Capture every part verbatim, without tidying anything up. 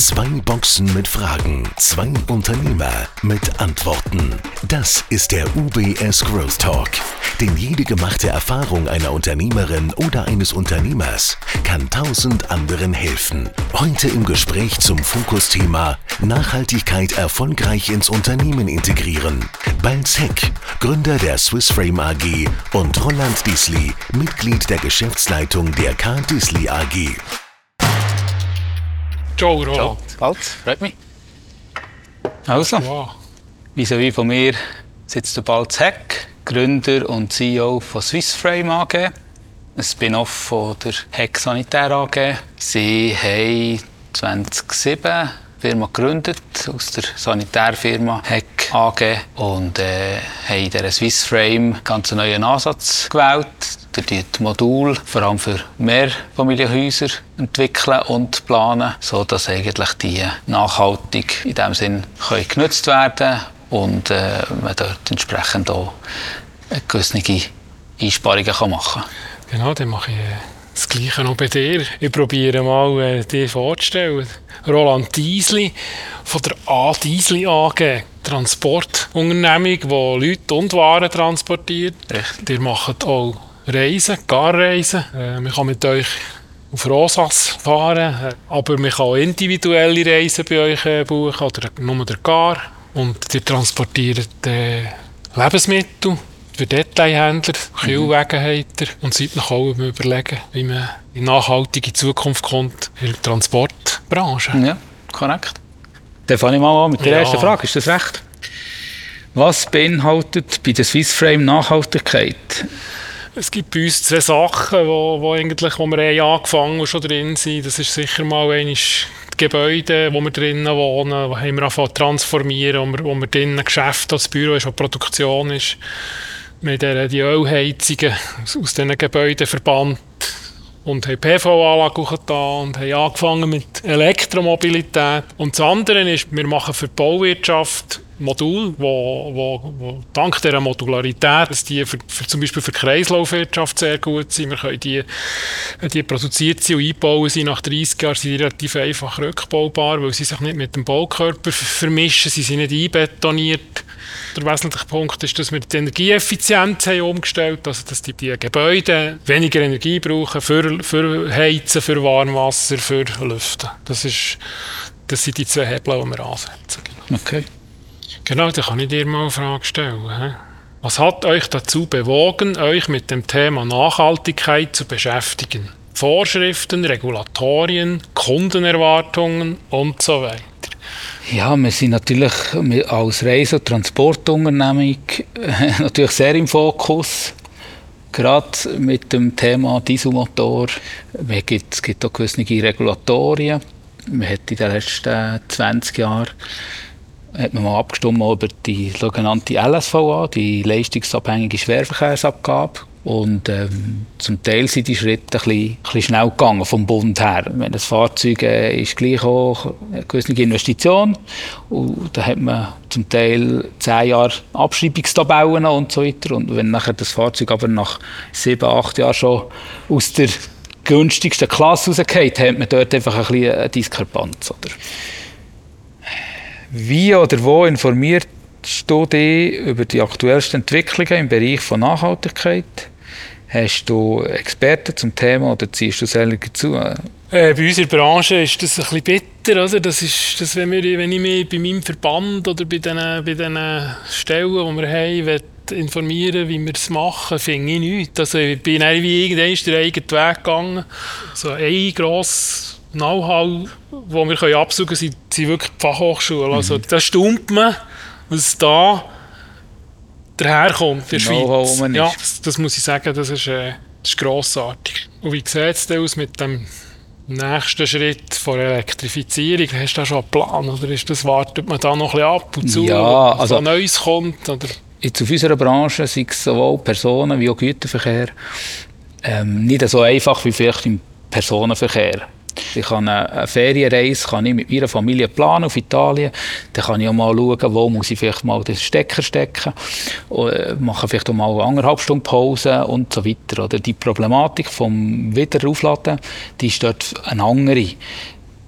Zwei Boxen mit Fragen, zwei Unternehmer mit Antworten. Das ist der U B S Growth Talk. Denn jede gemachte Erfahrung einer Unternehmerin oder eines Unternehmers kann tausend anderen helfen. Heute im Gespräch zum Fokusthema Nachhaltigkeit erfolgreich ins Unternehmen integrieren. Balz Heck, Gründer der Swissframe A G, und Roland Diessli, Mitglied der Geschäftsleitung der K. Diessli A G. Ciao, Roland. Ciao, Balz, freut mich. Also, Wow. vis-à-vis von mir sitzt der Balz Heck, Gründer und C E O von Swissframe A G, ein Spin-off von der Heck Sanitär A G. Sie haben zweitausendsieben die Firma gegründet, aus der Sanitärfirma Heck A G, und äh, haben in dieser Swissframe einen ganz neuen Ansatz gewählt. Die Module vor allem für Mehrfamilienhäuser entwickeln und planen, sodass eigentlich die nachhaltig in diesem Sinn können genutzt werden und äh, man dort entsprechend auch gewisse Einsparungen machen kann. Genau, dann mache ich äh, das Gleiche noch bei dir. Ich probiere mal, äh, dir vorzustellen. Roland Diessli von der A. Diessli A G. Transportunternehmung, die Leute und Waren transportiert. Richtig. Ihr macht auch Reisen, Garreisen. Äh, man kann mit euch auf Rosas fahren, äh, aber man kann auch individuelle Reisen bei euch äh, buchen oder nur der Gar. Und ihr transportiert äh, Lebensmittel für Detailhändler, Kühlwege habt ihr, und seid noch auch am Überlegen, wie man in nachhaltige Zukunft kommt in der Transportbranche. Ja, korrekt. Dann fange ich mal an mit der Ja. ersten Frage. Ist das recht? Was beinhaltet bei der Swissframe Nachhaltigkeit? Es gibt bei uns zwei Sachen, wo, wo, eigentlich, wo wir haben angefangen und schon drin sind. Das ist sicher mal einmal die Gebäude, wo wir drinnen wohnen, wo haben wir angefangen zu transformieren, wo wir, wo wir drinnen Geschäft, das Büro ist, wo Produktion ist. Wir haben die Ölheizungen aus, aus diesen Gebäuden verbannt und haben P V-Anlage hochgetan und haben angefangen mit Elektromobilität. Und das andere ist, wir machen für die Bauwirtschaft Module, wo, wo, wo dank dieser Modularität, dass die für, für, zum Beispiel für die Kreislaufwirtschaft sehr gut sind. Wir können die, die produziert sind und einbauen sind nach dreißig Jahren, sind die relativ einfach rückbaubar, weil sie sich nicht mit dem Baukörper vermischen, sie sind nicht einbetoniert. Der wesentliche Punkt ist, dass wir die Energieeffizienz haben umgestellt, also dass die, die Gebäude weniger Energie brauchen für, für Heizen, für Warmwasser, für Lüften. Das, ist, das sind die zwei Hebel, die wir ansetzen. Okay. Genau, da kann ich dir mal eine Frage stellen. He? Was hat euch dazu bewogen, euch mit dem Thema Nachhaltigkeit zu beschäftigen? Vorschriften, Regulatorien, Kundenerwartungen und so weiter. Ja, wir sind natürlich als Reise- und Transportunternehmung natürlich sehr im Fokus. Gerade mit dem Thema Dieselmotor. Es gibt, es gibt auch gewisse Regulatorien. Man hat in den letzten zwanzig Jahren hat man mal abgestimmt über die sogenannte L S V A, die leistungsabhängige Schwerverkehrsabgabe. Und ähm, zum Teil sind die Schritte ein bisschen, ein bisschen schnell gegangen vom Bund her. Wenn das Fahrzeug äh, ist gleich auch eine gewisse Investition, und da hat man zum Teil zehn Jahre Abschreibungstabellen und so weiter. Und wenn nachher das Fahrzeug aber nach sieben, acht Jahren schon aus der günstigsten Klasse rausgeht, hat man dort einfach ein bisschen eine Diskrepanz, oder? Wie oder wo informierst du dich über die aktuellsten Entwicklungen im Bereich von Nachhaltigkeit? Hast du Experten zum Thema oder ziehst du selber zu? Äh, bei unserer Branche ist das ein bisschen bitter. Oder? Das ist, das, wenn, wir, wenn ich mich bei meinem Verband oder bei den, bei den Stellen, die wir haben, will informieren, wie wir es machen, finde ich nichts. Also ich bin wie irgendwann den eigenen Weg gegangen. So ein grosses Know-how, das wir absuchen können, sind, sind wirklich die Fachhochschulen. Mhm. Also, da staunt man, was da daherkommt in der Schweiz. Ja, das, das muss ich sagen, das ist, äh, das ist grossartig. Und wie sieht es denn aus mit dem nächsten Schritt von Elektrifizierung? Hast du da schon einen Plan? Oder ist das, wartet man da noch ein bisschen ab und zu, ja, was also, da Neues kommt? Oder? Jetzt auf unserer Branche sind es sowohl Personen- wie auch Güterverkehr ähm, nicht so einfach wie vielleicht im Personenverkehr. Ich kann eine, eine Ferienreise kann ich mit meiner Familie planen auf Italien. Dann kann ich auch mal schauen, wo muss ich vielleicht mal den Stecker stecken. Oder mache vielleicht auch mal anderthalb Stunden Pause und so weiter. Oder die Problematik vom Wiederaufladen, die ist dort eine andere.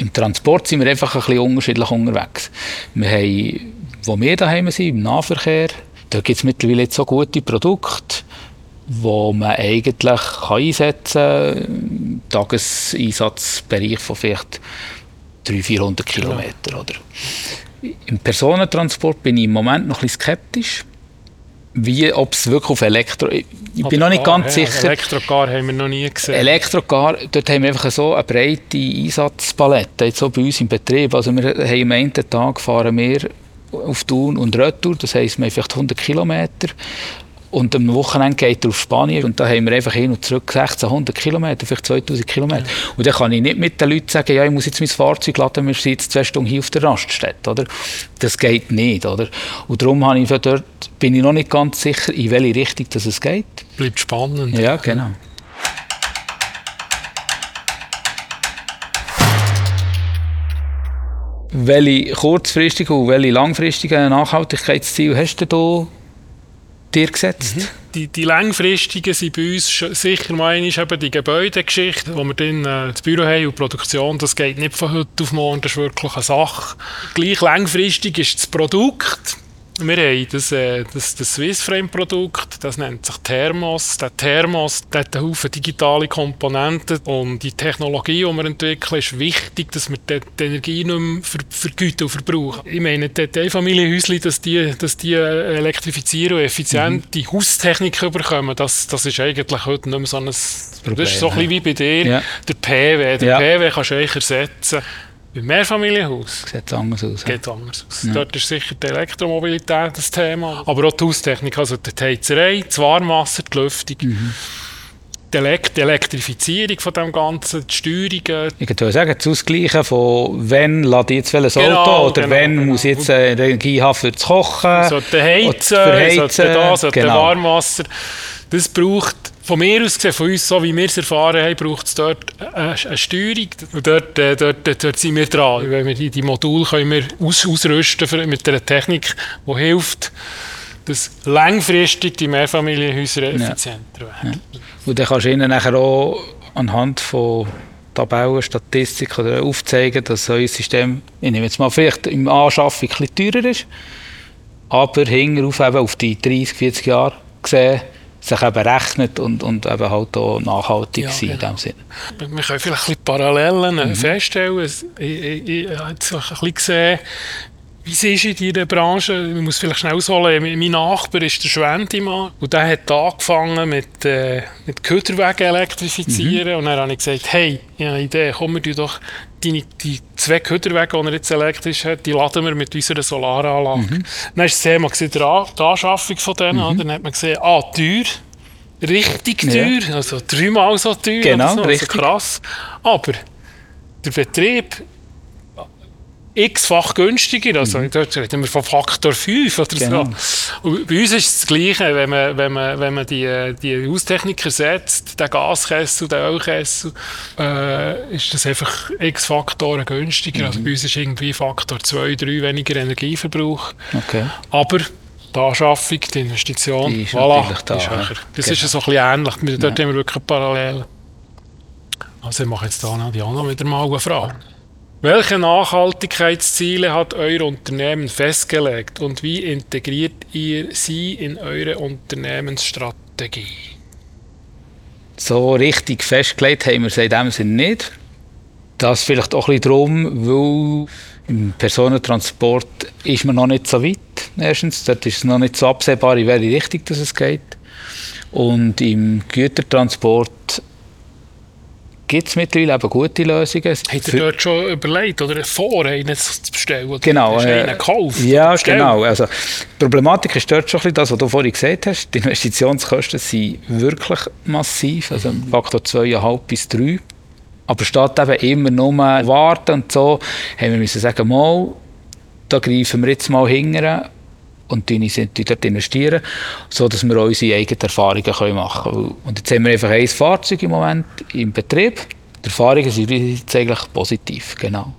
Im Transport sind wir einfach ein bisschen unterschiedlich unterwegs. Wir haben, wo wir daheim sind, im Nahverkehr, da gibt es mittlerweile jetzt so gute Produkte, die man eigentlich kann einsetzen kann, im Tageseinsatzbereich von vielleicht dreihundert, vierhundert Kilometer. Oder? Im Personentransport bin ich im Moment noch ein bisschen skeptisch, wie ob es wirklich auf Elektro... Ich bin Oder noch nicht Gar, ganz ja, sicher. Elektrocar haben wir noch nie gesehen. Elektrocar, dort haben wir einfach so eine breite Einsatzpalette, jetzt so bei uns im Betrieb. Also wir haben am einen Tag fahren wir auf Thun und Retour, das heisst, wir haben vielleicht hundert Kilometer. Und am Wochenende geht er auf Spanien und da haben wir einfach hin und zurück sechzehnhundert Kilometer, vielleicht zweitausend Kilometer. Ja. Und dann kann ich nicht mit den Leuten sagen, ja, ich muss jetzt mein Fahrzeug laden, wir sind jetzt zwei Stunden hier auf der Raststätte. Oder? Das geht nicht. Oder? Und darum habe ich dort, bin ich noch nicht ganz sicher, in welche Richtung das es geht. Bleibt spannend. Ja, genau. Welche kurzfristigen und welche langfristigen Nachhaltigkeitsziele hast du da dir gesetzt? Mhm. Die, die langfristigen sind bei uns sicher mal eben die Gebäudegeschichte, wo wir dann äh, das Büro haben und die Produktion, das geht nicht von heute auf morgen, das ist wirklich eine Sache. Gleich langfristig ist das Produkt. Wir haben das, äh, das, das Swissframe-Produkt, das nennt sich Thermos. Der Thermos der hat einen Haufen digitale Komponenten und die Technologie, die wir entwickeln, ist wichtig, dass wir die, die Energie nicht mehr ver, vergüten und verbrauchen. Ich meine, die, die Einfamilienhäuschen, dass die, dass die elektrifizieren und effiziente mhm. Haustechnik bekommen, das, das ist eigentlich heute nicht mehr so ein Problem. Das ist so ein bisschen wie bei dir, ja. der P W. Der ja. P W kannst du eigentlich ersetzen. Beim Mehrfamilienhaus sieht es anders aus. Geht anders aus. Ja. Dort ist sicher die Elektromobilität das Thema. Aber auch die Haustechnik, also die Heizerei, das Warmwasser, die Lüftung. Mhm. Die, Elekt- die Elektrifizierung von dem Ganzen, die Steuerungen. Ich würde sagen, das Ausgleichen von wann lade ich jetzt welches Auto genau, oder genau, wann genau. muss ich jetzt Energie haben für das Kochen. Sollte heizen, sollte das, sollte genau. Warmwasser. Das braucht, von mir aus gesehen, von uns, so wie wir es erfahren haben, braucht es dort eine, eine Steuerung. Und dort, äh, dort, dort, dort sind wir dran. Wenn wir die, die Module können wir aus, ausrüsten für, mit einer Technik, die hilft, dass langfristig die Mehrfamilienhäuser effizienter werden. Ja. Und dann kannst du ihnen nachher auch anhand von Tabellen, Statistiken aufzeigen, dass so ein System, ich nehme jetzt mal vielleicht im Anschaffung ein bisschen teurer ist, aber hinterher eben auf die dreißig, vierzig Jahre gesehen, sich eben rechnet und, und eben halt auch nachhaltig ja, sein genau. in dem Sinne. Wir können vielleicht ein bisschen Parallelen mhm. feststellen. Ich, ich, ich habe jetzt ein bisschen gesehen, wie es ist in dieser Branche. Ich muss vielleicht schnell ausholen. Mein Nachbar ist der Schwendimann und der hat angefangen mit, äh, mit Köderwegen elektrifizieren. Mhm. Und dann habe ich gesagt, hey, ich habe eine Idee, komm, wir doch die, die zwei Köderwege, die er jetzt elektrisch hat, die laden wir mit unserer Solaranlage. Mhm. Dann war das Thema die, die Anschaffung von denen. Mhm. Dann hat man gesehen, ah, teuer, richtig teuer, ja. also dreimal so teuer. Genau, so, richtig. Also krass. Aber der Betrieb x-fach günstiger, also mhm. dort reden wir von Faktor fünf oder genau. so. Und bei uns ist es das Gleiche, wenn man, wenn man, wenn man die, die Haustechnik ersetzt, den Gaskessel, den Ölkessel, äh, ist das einfach x-Faktoren günstiger. Mhm. Also bei uns ist irgendwie Faktor zwei, drei weniger Energieverbrauch. Okay. Aber die Anschaffung, die Investition, die ist voilà, da, ist höher. Ja. Das genau. ist so ein bisschen ähnlich, dort ja. haben wir wirklich parallel. Also ich mache jetzt da noch die Anna wieder mal eine Frage. Welche Nachhaltigkeitsziele hat euer Unternehmen festgelegt und wie integriert ihr sie in eure Unternehmensstrategie? So richtig festgelegt haben wir es in dem Sinne nicht. Das vielleicht auch ein bisschen darum, weil im Personentransport ist man noch nicht so weit. Erstens, dort ist es noch nicht so absehbar, in welche Richtung das es geht. Und im Gütertransport gibt es mittlerweile eben gute Lösungen. Habt ihr dort schon überlegt oder vor, einen zu bestellen? Oder genau. Hast du einen gekauft? Ja, genau. Also, die Problematik ist dort schon ein bisschen das, was du vorhin gesagt hast. Die Investitionskosten sind wirklich massiv, also mhm. Faktor zwei Komma fünf bis drei. Aber statt eben immer nur warten und so, haben wir müssen sagen, mal, da greifen wir jetzt mal hinterher und dort investieren, sodass wir unsere eigenen Erfahrungen machen können. Und jetzt haben wir einfach ein Fahrzeug im Moment im Betrieb. Die Erfahrungen sind jetzt eigentlich positiv, genau.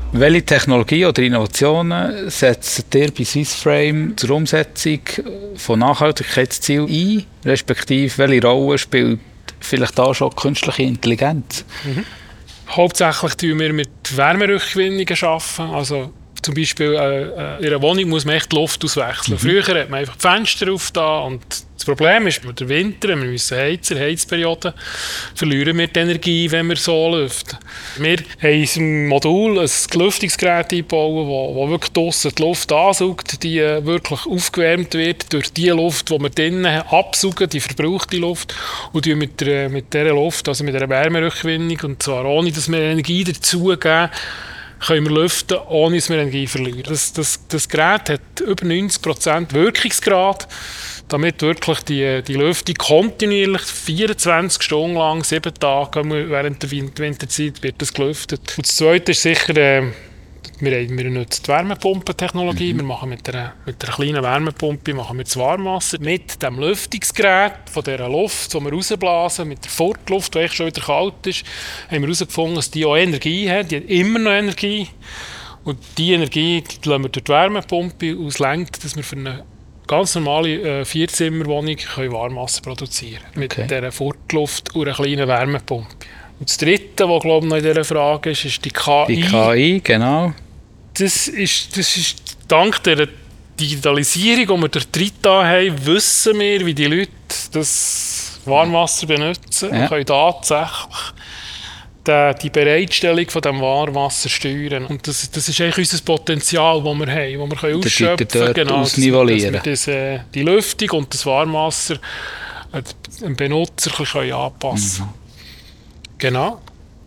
Welche Technologie oder Innovationen setzt ihr bei Swissframe zur Umsetzung von Nachhaltigkeitszielen ein? Respektive, welche Rolle spielt vielleicht da schon künstliche Intelligenz? Mhm. Hauptsächlich arbeiten wir mit Wärmerückgewinnungen. Also zum Beispiel äh, in einer Wohnung muss man echt die Luft auswechseln. Mhm. Früher hat man einfach die Fenster aufgetan und das Problem ist, mit dem Winter, wenn wir müssen heizen, Heizperioden, verlieren wir die Energie, wenn wir so lüften. Wir haben in unserem Modul ein Lüftungsgerät eingebaut, wo, wo wirklich draussen die Luft ansaugt, die äh, wirklich aufgewärmt wird durch die Luft, die wir drinnen absaugen, die verbrauchte Luft, und die mit, der, mit dieser Luft, also mit einer Wärmerückgewinnung, und zwar ohne, dass wir Energie dazugeben, können wir lüften, ohne dass wir Energie verlieren. Das, das, das Gerät hat über neunzig Prozent Wirkungsgrad, damit wirklich die, die Lüftung kontinuierlich vierundzwanzig Stunden lang, sieben Tage während der Winterzeit wird das gelüftet. Und das Zweite ist sicher, äh, wir, wir nutzen die Wärmepumpentechnologie. Mhm. Wir machen mit einer, mit einer kleinen Wärmepumpe machen wir das Warmwasser. Mit dem Lüftungsgerät von dieser Luft, die wir rausblasen, mit der Fortluft, die echt schon wieder kalt ist, haben wir herausgefunden, dass die auch Energie hat. Die hat immer noch Energie. Und diese Energie die lassen wir durch die Wärmepumpe auslenkt, dass wir für eine ganz normale äh, Vierzimmerwohnung können Warmwasser produzieren können. Mit okay. dieser Fortluft und einer kleinen Wärmepumpe. Und das Dritte, was glaube ich noch in dieser Frage ist, ist die K I. Die K I, genau. Das ist, das ist dank der Digitalisierung, die wir durch Trita haben, wissen wir, wie die Leute das Warmwasser benutzen ja. und können tatsächlich die, die Bereitstellung von dem Warmwasser steuern. Und das, das ist eigentlich unser Potenzial, das wir haben, das wir können ausschöpfen können. Genau, dass wir, dass wir das, äh, die Lüftung und das Warmwasser äh, dem Benutzer ein bisschen anpassen können. Mhm. Genau.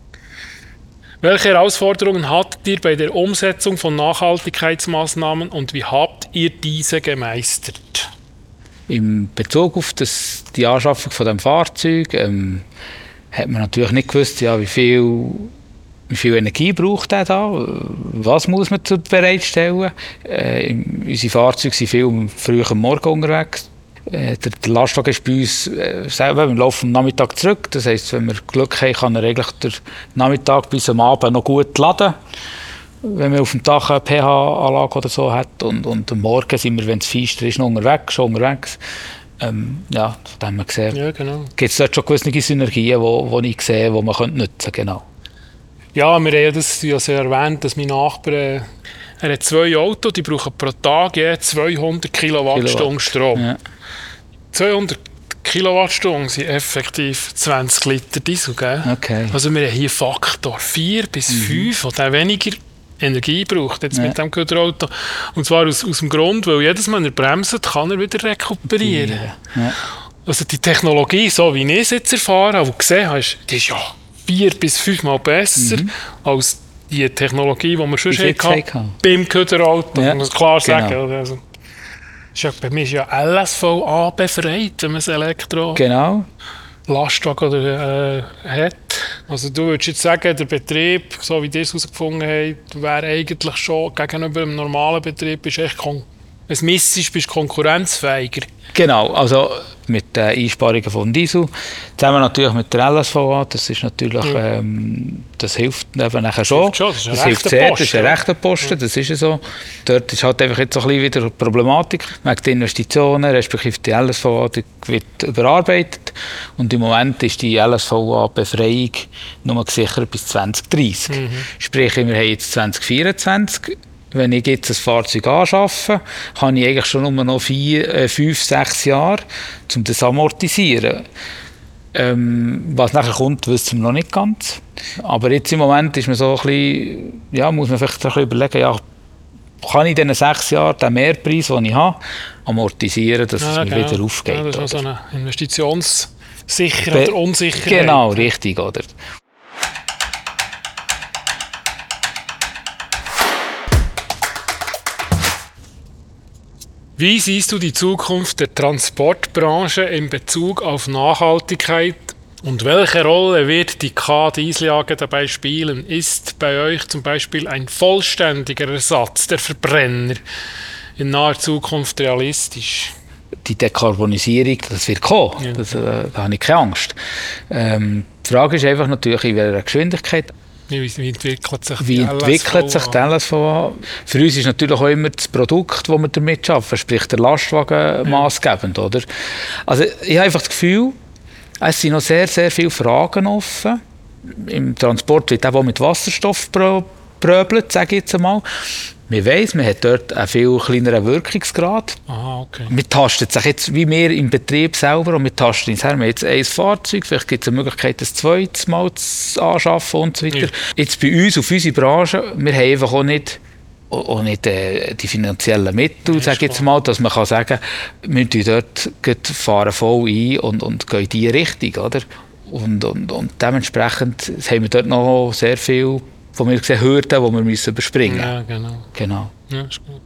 Welche Herausforderungen hattet ihr bei der Umsetzung von Nachhaltigkeitsmaßnahmen und wie habt ihr diese gemeistert? In Bezug auf das, die Anschaffung von dem Fahrzeug ähm, hat man natürlich nicht gewusst, ja, wie viel, wie viel Energie braucht er da, was muss man bereitstellen. Äh, unsere Fahrzeuge sind viel früh am Morgen unterwegs. Der, der Lastwagen ist bei uns äh, selber, wir laufen am Nachmittag zurück. Das heisst, wenn wir Glück haben, kann er eigentlich den Nachmittag bis am Abend noch gut laden. Wenn man auf dem Dach eine P H-Anlage oder so hat. Und, und am Morgen sind wir, wenn es feister ist, noch unterwegs, schon unterwegs. Ähm, ja, von dem her gesehen, ja, genau. gibt es dort schon gewisse Synergien, die ich sehe, die man nutzen könnte. Genau. Ja, wir haben ja das ja sehr erwähnt, dass mein Nachbar äh, er hat zwei Autos, die brauchen pro Tag je zweihundert Kilowattstunden Strom. Ja. zweihundert Kilowattstunden sind effektiv zwanzig Liter Diesel. Gell? Okay. Also wir haben hier Faktor vier bis fünf, mhm. der weniger Energie braucht jetzt ja. mit dem Güterauto. Und zwar aus, aus dem Grund, weil jedes Mal, wenn er bremst, kann er wieder rekuperieren. Ja. Also die Technologie, so wie ich es jetzt erfahren habe und gesehen habe, die ist ja vier bis fünfmal besser mhm. als die Technologie, die wir schon hatten beim Güterauto. Ja. muss klar sagen. Genau. Also, ist ja, bei mir ist ja L S V A befreit, wenn man ein Elektro genau. Lastwagen oder, äh, hat. Also du würdest jetzt sagen, der Betrieb, so wie ihr es herausgefunden habt, wäre eigentlich schon gegenüber einem normalen Betrieb ist echt kon- ein Missisch bist konkurrenzfähiger. Genau, also mit den Einsparungen von Diesel, zusammen natürlich mit der L S V A, das ist natürlich, ja. ähm, das hilft eben nachher schon. Das hilft, schon, das das hilft sehr, Posten, das ist ein rechter Posten, ja. das ist ja so. Dort ist halt einfach jetzt so ein bisschen wieder eine Problematik, wegen der Investitionen, respektive die L S V A, die wird überarbeitet und im Moment ist die L S V A-Befreiung nur gesichert bis zwanzig dreißig. Mhm. Sprich, wir haben jetzt zwanzig vierundzwanzig. Wenn ich jetzt ein Fahrzeug anschaffe, habe ich eigentlich schon nur noch vier, äh, fünf, sechs Jahre, um das zu amortisieren. Ähm, was nachher kommt, wissen wir noch nicht ganz. Aber jetzt im Moment ist man so ein bisschen, ja, muss man vielleicht ein bisschen überlegen, ja, kann ich in diesen sechs Jahren den Mehrpreis, den ich habe, amortisieren, dass ja, es mir genau. wieder aufgeht. Ja, das ist so eine Investitionssicherheit oder Unsicherheit. Genau, richtig, oder? Wie siehst du die Zukunft der Transportbranche in Bezug auf Nachhaltigkeit und welche Rolle wird die K-Diesel A G dabei spielen? Ist bei euch zum Beispiel ein vollständiger Ersatz der Verbrenner in naher Zukunft realistisch? Die Dekarbonisierung, das wird kommen, ja. das, äh, da habe ich keine Angst. Ähm, die Frage ist einfach natürlich, in welcher Geschwindigkeit. Wie, wie entwickelt sich Wie die entwickelt sich die L S V A? Für uns ist natürlich auch immer das Produkt, das wir damit arbeiten, sprich der Lastwagen, maßgebend, oder? Also ich habe einfach das Gefühl, es sind noch sehr, sehr viele Fragen offen. Im Transport wird auch mit Wasserstoff pröbelt, sage ich jetzt einmal. Man weiss, man hat dort einen viel kleineren Wirkungsgrad. Aha, okay. Wir tasten sich jetzt, wie wir im Betrieb selber, und wir tasten uns her. Wir haben jetzt ein Fahrzeug, vielleicht gibt es eine Möglichkeit, ein zweites Mal zu anschaffen und so weiter. Ja. Jetzt bei uns, auf unsere Branche, wir haben einfach auch nicht, auch nicht äh, die finanziellen Mittel, sage ich jetzt mal, dass man kann sagen kann, wir dort fahren voll ein und, und gehen in diese Richtung. Oder? Und, und, und dementsprechend haben wir dort noch sehr viel, von mir gesehen, Hürden, die wir müssen überspringen müssen. Ja, genau. genau. Ja, ist gut.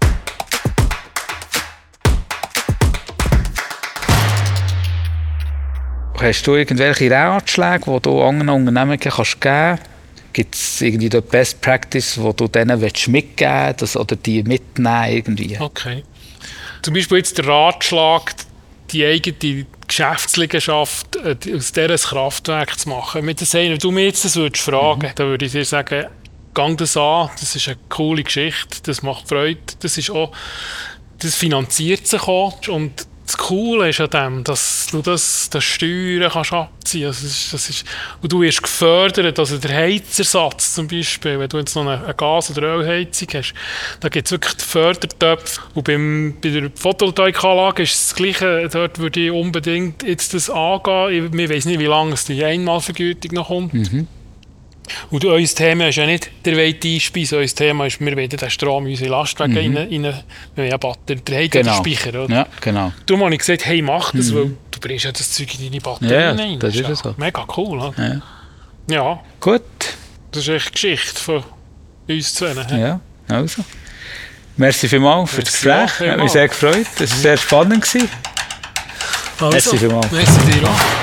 Hast du irgendwelche Ratschläge, die du anderen Unternehmen kannst geben kannst? Gibt es irgendwie dort Best Practice, die du denen mitgeben willst oder die mitnehmen irgendwie? Okay. Zum Beispiel jetzt der Ratschlag, die eigene Geschäftsliegenschaft aus dieser ein Kraftwerk zu machen. Mit wenn du mir jetzt das würdest fragen, mhm. dann würde ich dir sagen, gang das an, das ist eine coole Geschichte, das macht Freude, das ist auch, das finanziert sich auch. Und das Coole ist an dem, dass du das, das Steuern kannst abziehen kannst. Das ist, das ist, und du wirst gefördert, also der Heizersatz zum Beispiel, wenn du jetzt noch eine, eine Gas- oder Ölheizung hast, da gibt es wirklich die Fördertöpfe. Und beim, bei der Photovoltaikanlage ist das Gleiche, dort würde ich unbedingt jetzt das angehen. Ich, ich weiss nicht, wie lange es die Einmalvergütung noch kommt. Mhm. Und unser Thema ist ja nicht, der will einspeisen, unser Thema ist, wir wollen den Strom in unsere Lastwagen mhm. rein, rein, wir haben ja Batterie, der hat genau. den Speicher, oder? Ja, genau. Darum habe ich gesagt, hey, mach das, mhm. weil du bringst ja das Zeug in deine Batterie ja, rein. Das, das ist ja so. so. Mega cool, oder? Ja. ja. Gut. Das ist echt die Geschichte von uns zwei. Ja, also. Merci vielmals für das Gespräch, hat mich sehr gefreut, es war sehr spannend. Also, merci vielmals. Merci dir auch.